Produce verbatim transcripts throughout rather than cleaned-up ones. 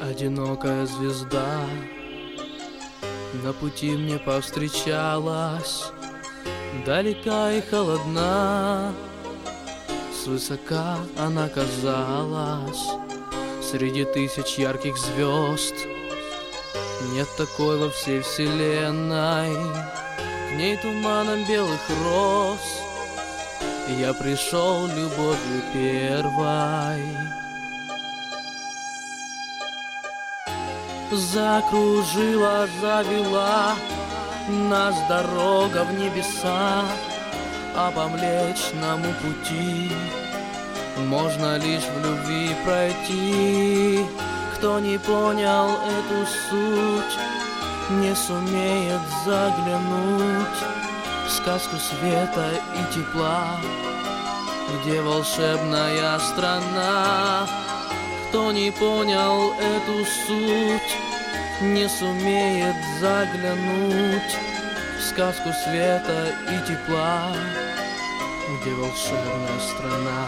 Одинокая звезда на пути мне повстречалась, далека и холодна, свысока она казалась. Среди тысяч ярких звезд нет такой во всей вселенной. К ней туманом белых роз я пришел любовью первой. Закружила, завела нас дорога в небеса, а по Млечному пути можно лишь в любви пройти. Кто не понял эту суть, не сумеет заглянуть в сказку света и тепла, где волшебная страна. Кто не понял эту суть, не сумеет заглянуть в сказку света и тепла, где волшебная страна.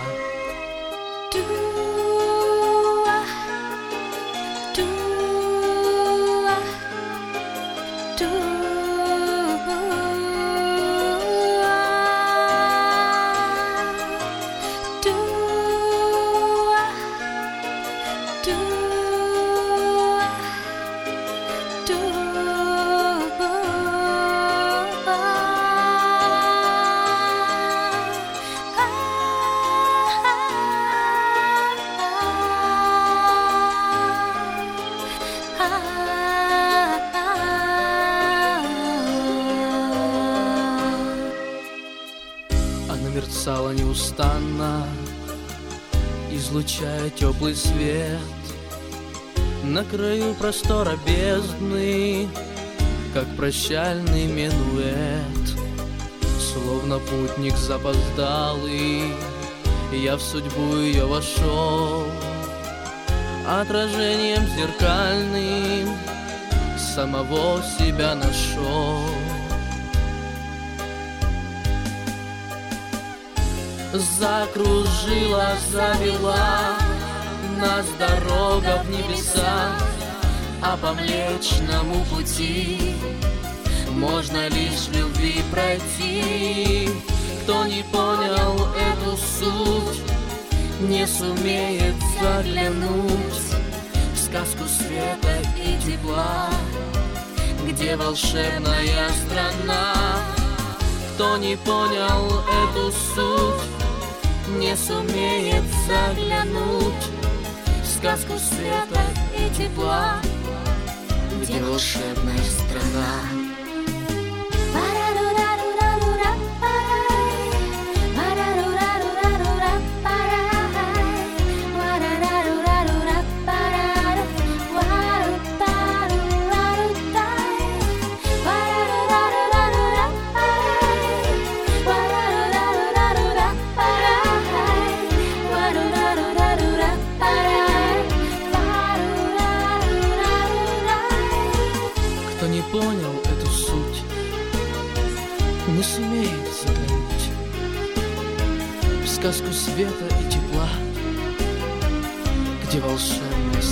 Она мерцала неустанно, излучая теплый свет на краю простора бездны, как прощальный минуэт. Словно путник запоздалый, я в судьбу ее вошел, отражением зеркальным самого себя нашел. Закружила, завела нас дорога в небеса, а по Млечному пути можно лишь в любви пройти. Кто не понял эту суть, не сумеет заглянуть в сказку света и тепла, где волшебная страна. Кто не понял эту суть, не сумеет заглянуть в сказку света и тепла, где волшебная страна. Кто не понял эту суть, не сумеет заглянуть в сказку света и тепла, где волшебная